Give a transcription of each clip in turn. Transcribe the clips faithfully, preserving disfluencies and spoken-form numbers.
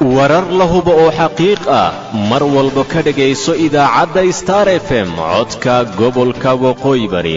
warar la hubo oo xaqiiq ah mar walba ka dhagayso idaacadda Star F M codka gobolka Waqooyi Bari.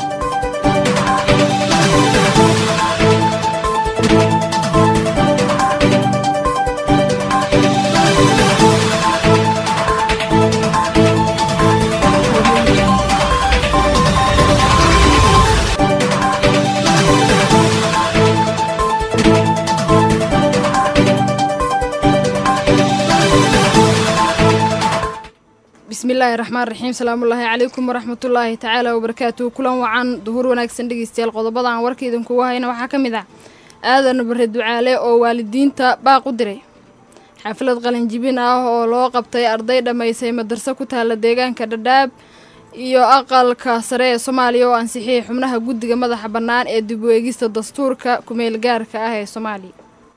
بسم الله الرحمن الرحيم سلام الله عليكم ورحمة الله تعالى وبركاته كلان وعن ظهور wanaagsan dhageystayaal qodobada aan warkeedan ku wahayna waxa kamid ah aadan bare ducaale oo waalidiinta baaq u diray xaflad qalin jibin ah oo loo qabtay arday dhameysay madarasa ku taala deegaanka Dhadhaab iyo aqalka sare ee Soomaaliya oo ansixiyay xubnaha guddiga madaxa bannaan ee dib u eegista dastuurka ku meel gaarka ah ee Soomaaliya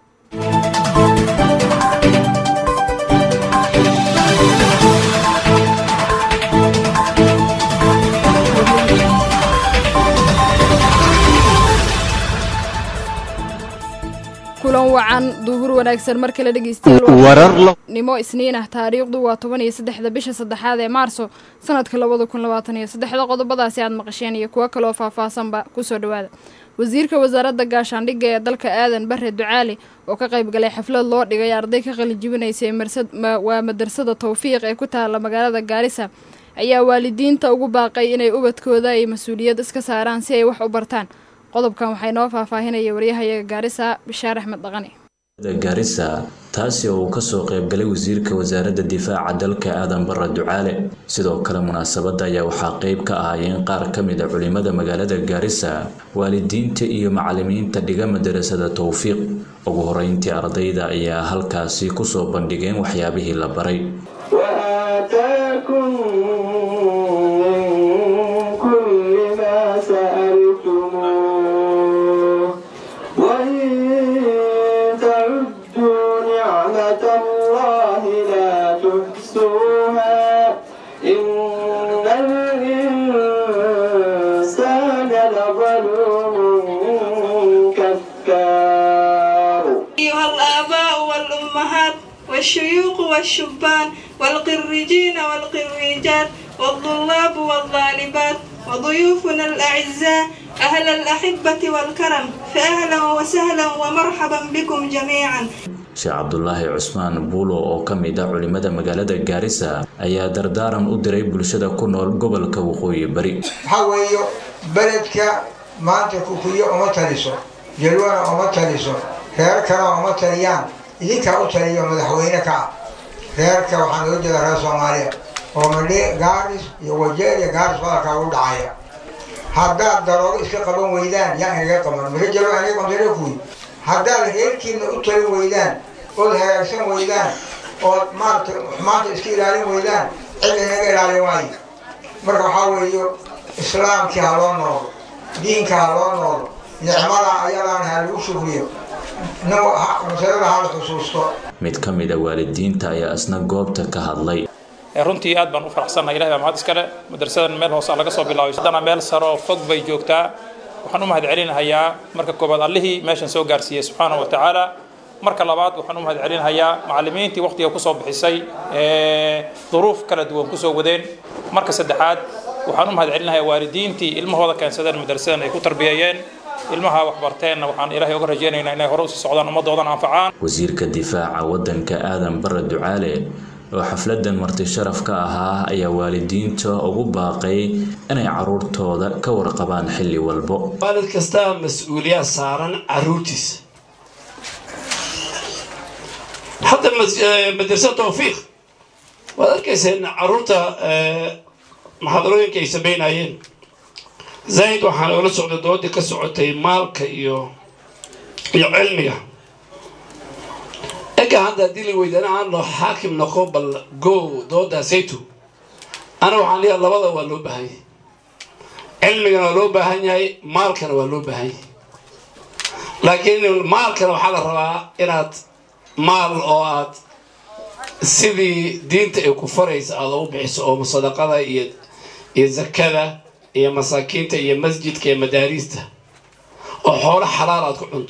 kulan wacan duhur wanaagsan markale dhageystayaal nimo isniin ah taariikhdu waa toban iyo saddex bisha saddexaad ee Maarso sanadka laba kun labaatan iyo saddex qodobadaasi aad maqasheen iyo kuwa kale oo faahfaahsanba ku soo dhawaada wasiirka wasaaradda gaashaandhigga ee dalka aadan bare ducaale oo ka qayb galay xaflad loo dhigay arday ka qalin jibinaysay waa madrasada Tawfiiq ee ku taala magaalada Gaarisa ayaa waalidiinta ugu baaqay inay ubadkooda ay mas'uuliyad iska saaraan si ay wax u bartaan qodobkan waxay noo faahfaahinayay wariyahayaga Gaarisa Bishaar Axmed Dhaqane Gaarisa taasi oo ka soo qayb galay wasiirka wasaaradda difaaca dalka aadan bare ducaale sidoo kale munaasabada ayaa waxa qayb ka ahaayeen qaar kamid ah culimada magaalada Gaarisa waalidiinta iyo macallimiinta dhiga madrasada Tawfiiq ugu horeyntii ardayda ayaa halkaasi ku soo bandhigeen waxyaabihii la baray والشيوخ والشبان والقريجين والقريجات والطلاب والطالبات وضيوفنا الأعزاء أهل الأحبة والكرم فأهلا وسهلا ومرحبا بكم جميعا شيخ عبد الله عثمان بولو oo kamid ah culimada magaalada Gaarisa ayaa dardaaran u diray bulshada ku nool gobolka Waqooyi Bari haweeyo baladka maanta ku kuyo uma taliso jalwana uma taliso reer kale uma taliyaan idinka u taliyo madaxweyne ka reerka waxaan loo jeedaa reer Soomaaliya oo madhe Gaaris iyo Wajeer iyo Gaaris walka u dhacaya hadda daroogo iska qaban weydaan yaa inaga qaban marjalo aniga qondare ku hadda reerkiina u tali weydaan oo hagaagsan weydaan oo maarta xumaanta iska ilaalin weydaan cid inaga ilaalin waay marka waxa weeyo islaamka haloo nool diinka haloo nool nicmada ayadaan ha lagu shukriyo mid kamid ah waalidiinta ayaa asna goobta ka hadlay runtii aad baan u faraxsanahay ilaahay mahad iskale madrasadan meel hoos laga soo bilaabay hadana meel saro fog bay joogtaa waxaan u mahad celinayaa marka koobaad Allahi meeshan soo gaarsiiyay subhanahu wa ta'ala marka labaad waxaan u mahad celinayaa macallimiintii waqtiga ku soo bixisay ee duruuf kala duwan ku soo wadeen marka saddexaad waxaan u mahad celinayaa waalidiintii ilmahooda keensadeen madrasadan ay ku tarbiyayeen ilmaha wax barteen waxaan ilaahay uga rajaynaynaa inay hore u sii socdaan ummadoodan anfacaan wasiirka difaaca wadanka aadan bare ducaale oo xafladan marti sharaf ka ahaa ayaa waalidiinta ugu baaqay inay caruurtooda ka warqabaan xilli walbo waalid kasta mas'uuliyad saaran caruurtiis hadda madrasada Tawfiiq wadarkaysan caruurta maxadarooyinka ay sameynayeen زايد waxaan ula socday doodii ka socotay maalka iyo iyo cilmiga ega hada dili weydana aan loo xaakim noqon bal go dooda saytu ana waxaan leeyahay labada waa loo baahan yahay cilmigana waa loo baahan yahay maalkana waa loo baahan yahay laakiin maalkana waxaa la rabaa inaad maal oo aad sidii diinta ay ku farayso aad u bixiso oo sadaqada iyo iyo zakada iyo masaakiinta iyo masjidka iyo madaarista oo xoolo xalaal aad ku cunto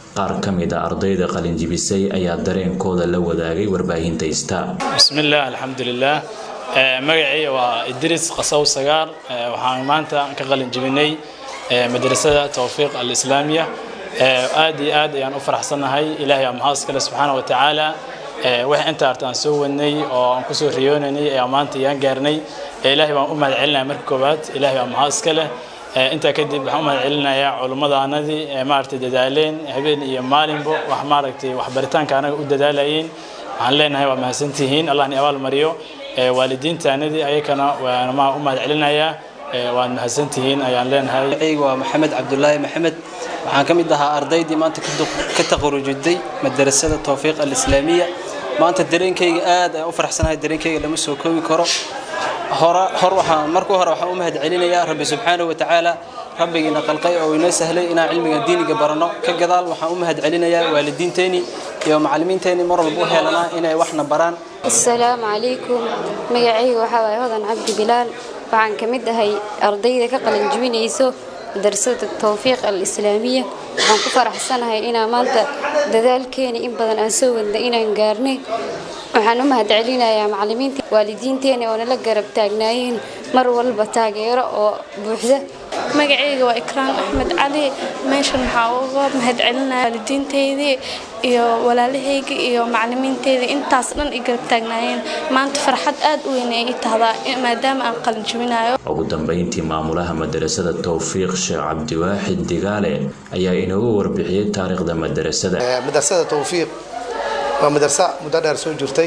qaar ka mid ah ardayda qalinjibisay ayaa dareenkooda la wadaagay warbaahinta Star. Bismillah, alxamdulillah. magacay waa Idris Qasaw Sagaar, waxaan maanta ka qalinjibinay madrasada Tawfiiq al-Islaamiya. aad iyo aad ayaan u faraxsanahay. Ilaahay aa mahad iskale subxaanahu wa tacaala. wax inta artaan soo wadnay oo aan ku soo riyoonanay ayaa maanta yaan gaarnay. Ilaahay baan u mahad celinayaa marka koobaad. Ilaahay aa mahad iskale. inta kadib waxaan u mahad celinayaa culimadaanadii maartay dadaaleen habeen iyo maalinba wax maartay wax baritaanka anaga u dadaalayeen. waxaan leenahay waa mahadsantihiin. Allah ni abaal mariyo. waalidiintaanadii ayakana waan ma u mahad celinayaa. waan mahadsantihiin ayaan leenahay. aygu waa Maxamed Cabdullaahi Maxamed, waxaan ka mid ahaa ardaydii maanta ka taqarujuday madrasada Tawfiiq al-Islaamiya. maanta dareenkayga aad aan u faraxsanahay. dareenkayga lama soo koobi karo. hore hor waxaan markuu hore waxaan u mahad celinayaa Rabbi subxaanahu wa tacaala, rabbigiina qalqay oo inoo sahlay inaan cilmiga diiniga barano. ka gadaal waxaan u mahad celinayaa waalidiinteeni iyo macallimiinteeni mar walba u helanaa inay waxna baraan. Assalaamu calaykum. magacayga waxaa waaye Hodan Cabdi Bilaal, waxaan ka mid ahay ardayda ka qalin jibinayso madrasada Tawfiiq al-Islaamiya. waxaan ku faraxsanahay inaan maanta dadaalkeeni in badan aan soo wadnay inaan gaarnay. waxaan u mahad celinayaa macallimiinta waalidiinteena oo nala garab taagnaayeen mar walba taageero oo buuxda. magacayga waa Ikraan Axmed Cali. meeshan waxaa uga mahad celinayaa waalidiinteedii iyo walaalahayga iyo macallimiinteedii intaas dhan i garab taagnaayeen. maanta farxad aad u weyn ay tahdaa maadaama aan qalin jibinayo. ugu dambeyntii maamulaha madrasada Tawfiiq Sheekh Cabdiwaaxid Digaale ayaa inoogu warbixiyay taariikhda madrasada. madrasada Tawfiiq waa madrasa muddo dheer soo jirtay.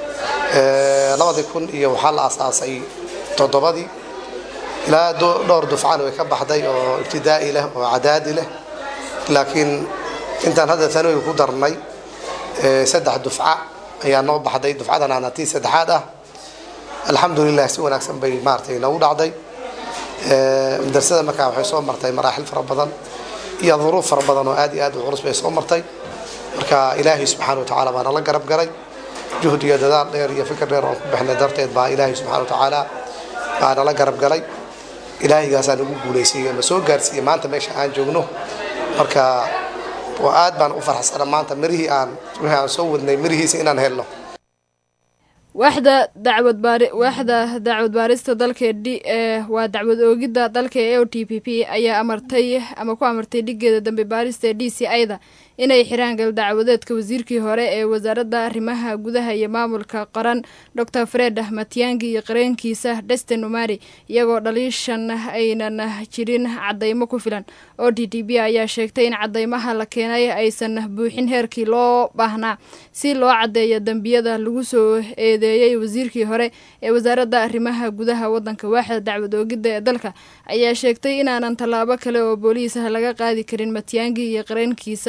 labadii kun iyo waxaa la aasaasay toddobadii ilaa dhowr dufcaan way ka baxday oo ibtidaa'i leh oo cadaadi leh. laakiin intaan hadda tanooyin ku darnay saddex dufca ayaa noo baxday. dufcadan aan tii saddexaad ah. alxamdulillah si wanaagsan bay maartay noogu dhacday. madrasada markaa waxay soo martay maraaxil fara badan iyo duruuf fara badan oo aad iyo aad u culus bay soo martay. marka ilaahay subxaanahu wa tacaala baa nala garab galay. juhd iyo dadaal dheer iyo fikir dheer oo ku bixnay darteed baa ilaahay subxaanahu wa tacaala baa nala garab galay. ilaahaygaasaan ugu guulaysiiyey ma soo gaarsiiyey maanta meesha aan joogno. marka waa aad baan u faraxsanaa maanta mirihii aan wixii aan soo wadnay mirihiisa inaan helno. waaxda dacwad baari waaxda dacwad baarista dalka d waa dacwad oogida dalka ee O T P P ayaa amartay ama ku amartay dhigeeda dambe baarista D C I-da inay xiraan gal dacwadeedka wasiirkii hore ee wasaaradda arrimaha gudaha iyo maamulka qaran Doctor Fred Matiang'i iyo qareenkiisa Destin Umari iyagoo dhaliishan aynan jirin cadeymo ku filan. O T P P ayaa sheegtay in cadeymaha la keenay aysan buuxin heerkii loo baahnaa si loo cadeeyo dambiyada lagu soo eedeeyay wasiirkii hore ee wasaaradda arrimaha gudaha wadanka. waaxda dacwad oogida ee dalka ayaa sheegtay inaanan tallaabo kale oo booliis ah laga qaadi karin Matiang'i iyo qareenkiisa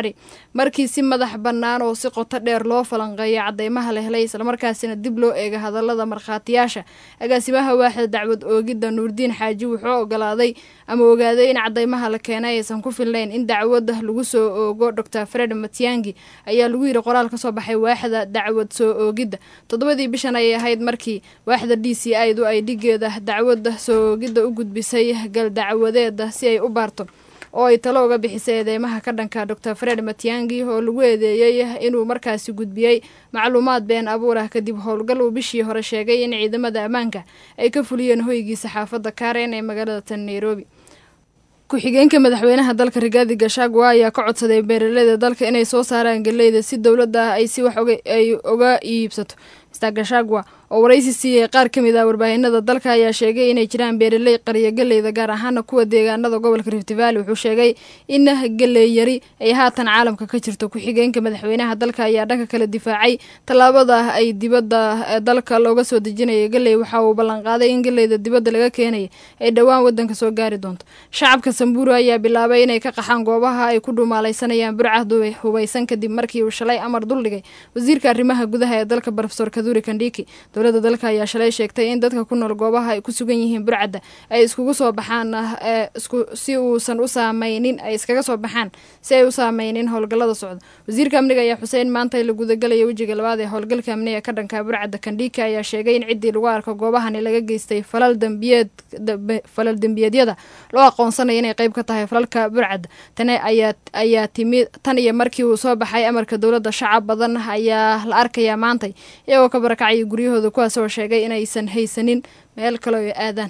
markii si madax bannaan oo si qoto dheer loo falanqeeyo cadeymaha la helay isla markaasina dib loo eega hadallada markhaatiyaasha. agaasimaha waaxda dacwad oogida Nuurdiin Xaaji wuxuu ogolaaday ama ogaaday in cadeymaha la keenay aysan ku filnayn in dacwada lagu soo oogo Doctor Fred Matiang'i ayaa lagu yiri qoraal ka soo baxay waaxda dacwad soo oogida. toddobadii bishan ayay ahayd markii waaxda D C I-du ay dhigeeda dacwada soo oogida u gudbisay gal dacwadeeda si ay u baarto oo ay talo uga bixisay eedeymaha ka dhanka Doctor Fred Matiang'i oo lagu eedeeyay inuu markaasi gudbiyay macluumaad been abuur ah kadib howlgal uu bishii hore sheegay in ciidamada ammaanka ay ka fuliyeen hoygiisa xaafadda Karen ee magaalada Nairobi. ku-xigeenka madaxweynaha dalka Rigathi Gachagua ayaa ka codsaday beeraleyda dalka inay soo saaraan galeyda si dowladda ay si wax ay uga iibsato. Mister Gachagua oo waraysi siiyay qaar ka mid ah warbaahinada dalka ayaa sheegay inay jiraan beeraley qariya galeyda gaar ahaan kuwa deegaanada gobolka Rift Valley. wuxuu sheegay in galey yari ay haatan caalamka ka jirto. ku-xigeenka madaxweynaha dalka ayaa dhanka kala difaacay tallaabada ay dibadda dalka looga soo dejinayay galey. waxa uu ballan qaaday in galeyda dibadda laga keenay ay dhawaan wadanka soo gaari doonto. shacabka Samburu ayaa bilaabay inay ka qaxaan goobaha ay ku dhumaalaysanayaan burcad hubaysan kadib markii uu shalay amar dul dhigay wasiirka arrimaha gudaha ee dalka Professor kaduri kandhiki dowladda dalka ayaa shalay sheegtay in dadka ku nool goobaha ay ku sugan yihiin burcadda ay iskugu soo baxaan si uusan u saameynin ay iskaga soo baxaan si ay u saameynin howlgallada socda wasiirka amniga ayaa xuseen maanta la gudagalaya wejiga labaad ee howlgalka amniga ka dhanka burcadda kandhiki ayaa sheegay in ciddii lagu arko goobahani laga geystay falal dambiyeed falal dambiyeedyada loo aqoonsanayo inay qayb ka tahay falalka burcadda tani ayaa ayaa timi tan iyo markii uu soo baxay amarka dowladda shacab badan ayaa la arkayaa maantay iyagoo ka barakacaya guryahooda kuwaas oo sheegay inaysan haysanin meel kale oo aadaan.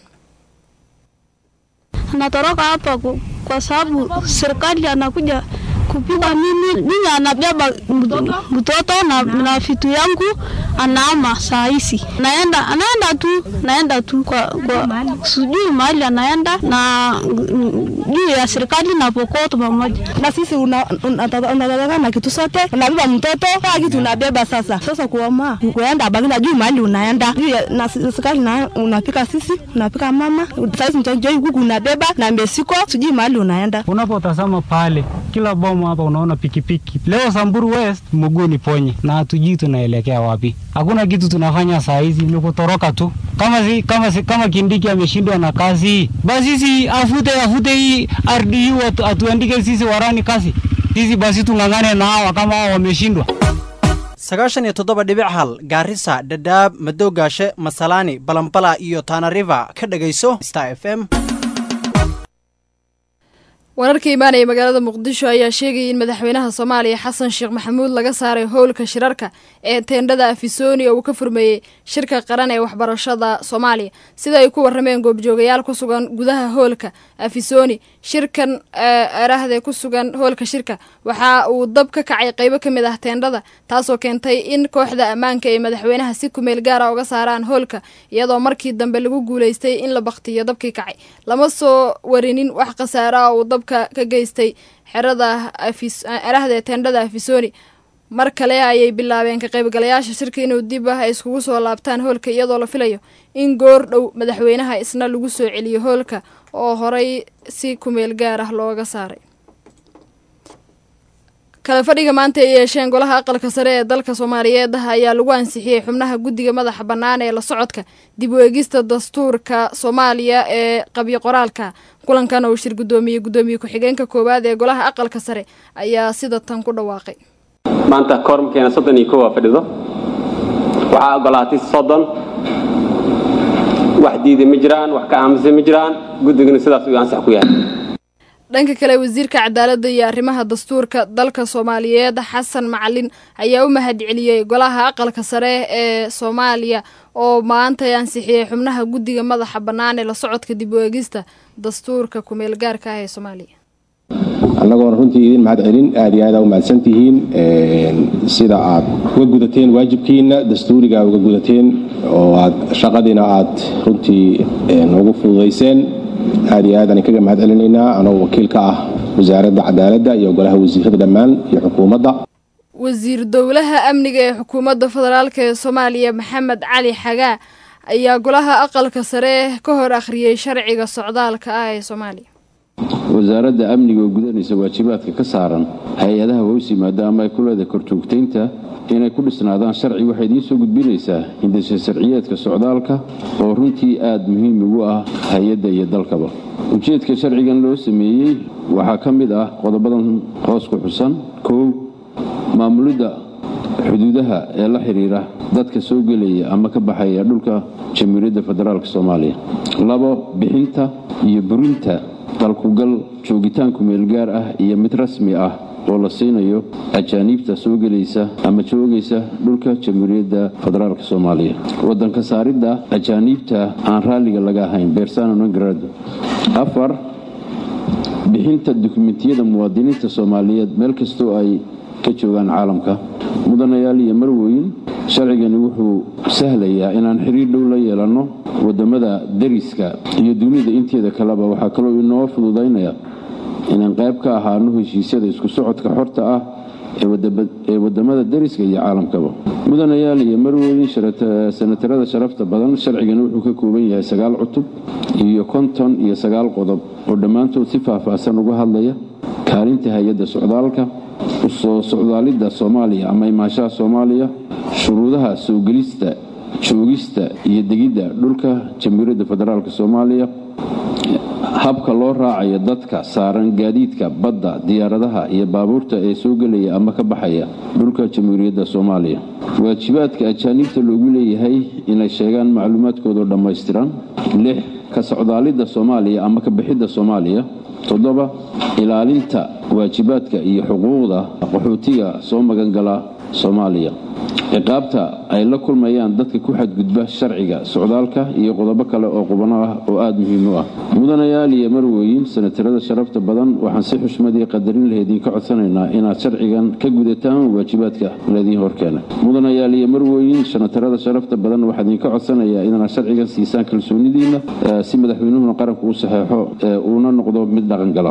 Natoroka hapa kwa sababu serikali anakuja kupiga mimi mimi anabeba mtoto na na vitu yangu anaama saa hizi naenda anaenda tu naenda tu kwa, kwa sijui mahali anaenda na juu ya serikali na pokoto pamoja na sisi unataka na kitu sote unabeba mtoto kwa kitu unabeba sasa sasa kuama kuenda bagina juu mahali unaenda juu na serikali na unapika sisi unapika mama sasa mtoto huku unabeba na mbesiko sijui mahali unaenda. Unapotazama pale kila bomu hapa unaona pikipiki. Leo Samburu West mguu ni ponye na hatujui tunaelekea wapi. Hakuna kitu tunafanya saa hizi ni kutoroka tu. Kama si, kama si, kama Kindiki ameshindwa na kazi, basi sisi afute afute hii R D U atu, atuandike sisi warani kazi. Sisi basi tungangane na hawa kama hao wameshindwa. sagaashan iyo toddoba dhibic hal Garissa, Dadaab, Madoogaashe, Masalani, Balambala iyo Tana River ka dhageyso Star F M. wararka imaanaya magaalada Muqdisho ayaa sheegay in madaxweynaha Soomaaliya Xasan Sheekh Maxamuud laga saaray howlka shirarka ee teendada Afisoni oo uu ka furmeeyay shirka qaran ee waxbarashada Soomaaliya sida ay ku warameen goobjoogayaal ku sugan gudaha howlka Afisoni. shirkan araahday ku sugan howlka shirka waxa uu dab ka kacay qaybo kamid ah teendada taasoo keentay in kooxda ammaanka ee madaxweynaha si ku meel gaar ah uga saaraan howlka iyadoo markii dambe lagu guuleystay in la baqtiyo dabkii kacay lama soo warinin wax khasaare ah oo ka geystay xerada afis araahda teendada Afisoni. mar kale ayay bilaabeen ka qaybgalayaasha shirka inuu dib ah iskugu soo laabtaan howlka iyadoo la filayo in goor dhow madaxweynaha isna lagu soo celiyo howlka oo horay si ku meel gaar ah looga saaray. kala fadhiga maanta ay yeesheen golaha aqalka sare ee dalka Soomaaliyeed ayaa lagu ansixiyay xubnaha guddiga madaxa bannaan ee la socodka dib u eegista dastuurka Soomaaliya ee qabyo qoraalka. kulankan oo shir gudoomiye gudoomiye ku xigeenka koowaad ee golaha aqalka sare ayaa sida tan ku dhawaaqay. maanta kormkeena soddon iyo kow fadhido waxa ogolaatay soddon wax diiday ma jiraan wax ka aamusay ma jiraan guddigana sidaas uu ansax ku yahay. dhanka kale wasiirka cadaaladda iyo arrimaha dastuurka dalka Soomaaliyeed Xasan Macalin ayaa u mahadceliyay golaha aqalka sare ee Soomaaliya oo maanta ansixiyay xubnaha guddiga madaxa bannaan ee la socodka dib u eegista dastuurka ku meel gaarka ah ee Soomaaliya. annagoo runtii idin mahadcelin aad iyo aad u mahadsantihiin sida aad uga gudateen waajibkiina dastuuriga uga gudateen oo aad shaqadiina aad runtii ugu fududeyseen aad iyo aad aan kaga mahadcelinaynaa anoo wakiil ka ah wasaaradda cadaaladda iyo golaha wasiirada dhammaan iyo xukuumadda. wasiir dowlaha amniga ee xukuumadda federaalka ee Soomaaliya Maxamed Cali Xagaa ayaa golaha aqalka sare ka hor akhriyay sharciga socdaalka ah ee Soomaaliya. wasaaradda amniga oo gudanaysa waajibaadka ka saaran hay'adaha hoos yimaada ama ay ku leedahay korjoogteynta inay ku dhisnaadaan sharci waxay idin soo gudbinaysaa hindisha sharciyeedka socdaalka oo runtii aad muhiim ugu ah hay'adda iyo dalkaba. ujeedka sharcigan loo sameeyay waxaa ka mid ah qodobadan hoos ku xusan. kow maamulidda xuduudaha ee la xiriira dadka soo gelaya ama ka baxaya dhulka Jamhuuriyadda Federaalka Soomaaliya. labo bixinta iyo burinta dalkugal joogitaanku meel gaar ah iyo mid rasmi ah oo la siinayo ajaanibta soo gelaysa ama joogaysa dhulka Jamhuuriyadda Federaalka Soomaaliya. wadanka saaridda ajaanibta aan raaliga laga ahayn persona non grata. afar bixinta dokumentiyada muwaadiniinta Soomaaliyeed meel kastoo ay ka joogaan caalamka. mudanayaal iyo marweyn sharcigani wuxuu sahlayaa inaan xiriir dhow la yeelano wadamada dariska iyo dunida inteeda kaleba. waxaa kaloo inoo fududaynaya inaan qayb ka ahaano heshiisyada isku socodka xorta ah ee wadamada dariska iyo caalamkaba. mudanayaal iyo marweyn senatarada sharafta badan sharcigani wuxuu ka kooban yahay sagaal cutub iyo konton iyo sagaal qodob oo dhammaantood si faahfaahsan uga hadlaya kaalinta hay'adda socdaalka soo socdaalidda Soomaaliya ama imaanshaha Soomaaliya shuruudaha soo gelista joogista iyo degidda dhulka Jamhuuriyadda Federaalka Soomaaliya habka loo raacayo dadka saaran gaadiidka badda diyaaradaha iyo baabuurta ee soo galaya ama ka baxaya dhulka Jamhuuriyadda Soomaaliya waajibaadka ajaanibta loogu leeyahay inay sheegaan macluumaadkooda dhammaystiran lix ka socdaalidda Soomaaliya ama ka bixidda Soomaaliya toddoba ilaalinta waajibaadka iyo xuquuqda qaxootiga soo magan gala Soomaaliya ciqaabta ay la kulmayaan dadka ku xadgudba sharciga socdaalka iyo qodobo kale oo qubano ah oo aad muhiim u ah mudanayaal iyo marwooyin senatarada sharafta badan waxaan si xushmad iyo qadarin leh idinka codsanaynaa inaad sharcigan ka gudataan waajibaadka leediin horkeena mudanayaal iyo marwooyin senatarada sharafta badan waxaan idinka codsanayaa inaad sharcigan siisaan kalsoonidiina si madaxweynuhu qaranku u saxeexo uuna noqdo mid dhaqan gala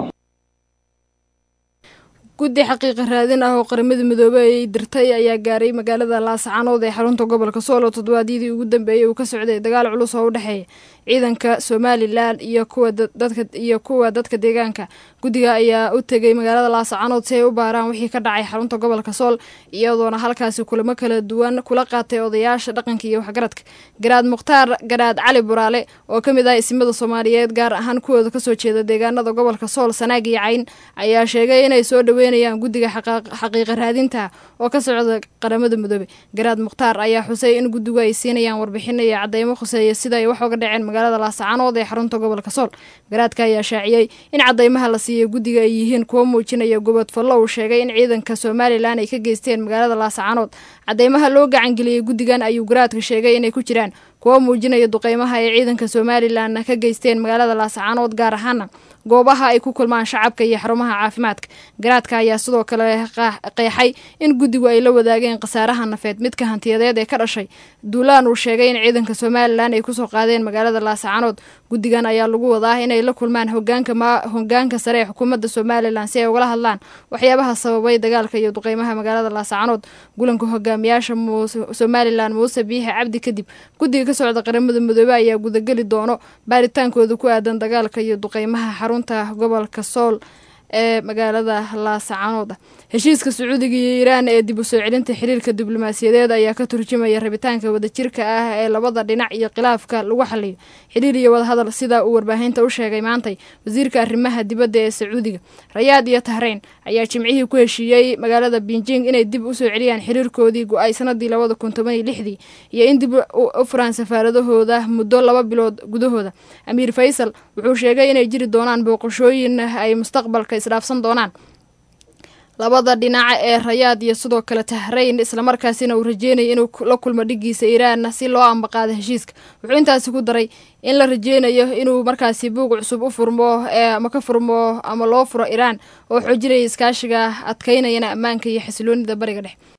guddi xaqiiqa raadin ah oo qaramada midoobay ay dirtay ayaa gaaray magaalada Laascaanood ee xarunta gobolka Sool toddobaadii ugu dambeeyay uu ka socday dagaal culus oo u dhaxeeya ciidanka Somaliland iyo kuwa dadka iyo kuwa dadka deegaanka guddiga ayaa u tagay magaalada Laascaanood si ay u baaraan wixii ka dhacay xarunta gobolka Sool iyadoona halkaasi kulamo kala duwan kula qaatay odayaasha dhaqanka iyo waxgaradka Garaad Mukhtaar Garaad Cali Buraale oo kamid ah ismada Soomaaliyeed gaar ahaan kuwa ka soo jeeda deegaanada gobolka Sool Sanaag iyo Cayn ayaa sheegay inay soo dhaweynayaan guddiga xaqiiqa raadinta oo ka socda qaramada midoobay Garaad Mukhtaar ayaa xusay in guddigu ay siinayaan warbixin iyo cadeymo khuseeya sida ay wax uga dhaceen magaalada Laascaanood ee xarunta gobolka Sool garaadka ayaa shaaciyay in cadeymaha la siiyay guddiga ay yihiin kuwa muujinaya gobol fallo uu sheegay in ciidanka Somaliland ay ka geysteen magaalada Laascaanood cadeymaha loo gacan geliyay guddigan ayuu garaadka sheegay inay ku jiraan kuwa muujinaya duqeymaha ay ciidanka Somaliland ka geysteen magaalada Laascaanood gaar ahaan goobaha ay ku kulmaan shacabka iyo xarumaha caafimaadka garaadka ayaa sidoo kale qeexay in guddigu ay la wadaageen qasaaraha nafeed midka hantiyadeed ee ka dhashay duulaan uu sheegay in ciidanka Somaliland ay ku soo qaadeen magaalada Laascaanood guddigan ayaa lagu wadaa inay la kulmaan hogaanka ma hogaanka sare ee xukuumadda Somaliland si ay uga hadlaan waxyaabaha sababay dagaalka iyo duqeymaha magaalada Laascaanood gulanka hogaamiyaasha Somaliland Muuse Biixi Cabdi kadib guddiga ka socda qaramada midoobay ayaa gudagali doono baaritaankooda ku aadan dagaalka iyo duqeymaha xarunta gobolka Sool ee magaalada Laascaanood heshiiska Sacuudiga iyo Iiraan ee dib u soo celinta xiriirka diblomaasiyadeed ayaa ka turjumaya rabitaanka wadajirka ah ee labada dhinac iyo khilaafka lagu xalliyo xiriir iyo wada hadal sida uu warbaahinta u sheegay maantay wasiirka arrimaha dibadda ee Sacuudiga Rayaad iyo Tahrayn ayaa jimcihii ku heshiiyay magaalada Beijing inay dib u soo celiyaan xiriirkoodii go'ay sanadii labada kun toban iyo lix iyo in dib u furaan safaaradahooda muddo laba bilood gudahooda Amiir Faisal wuxuu sheegay inay jiri doonaan booqashooyin ay mustaqbalka isdhaafsan doonaan labada dhinac ee Rayaad iyo sidoo kale Tahrayn isla markaasina uu rajeynay inuu la kulmo dhigiisa Iiraan si loo ambaqaado heshiiska wuxuu intaas ku daray in la rajeynayo inuu markaasi buug cusub u furmo ee ama ka furmo ama loo furo Iiraan oo xoojinaya iskaashiga adkeynayna ammaanka iyo xasiloonida bariga dhexe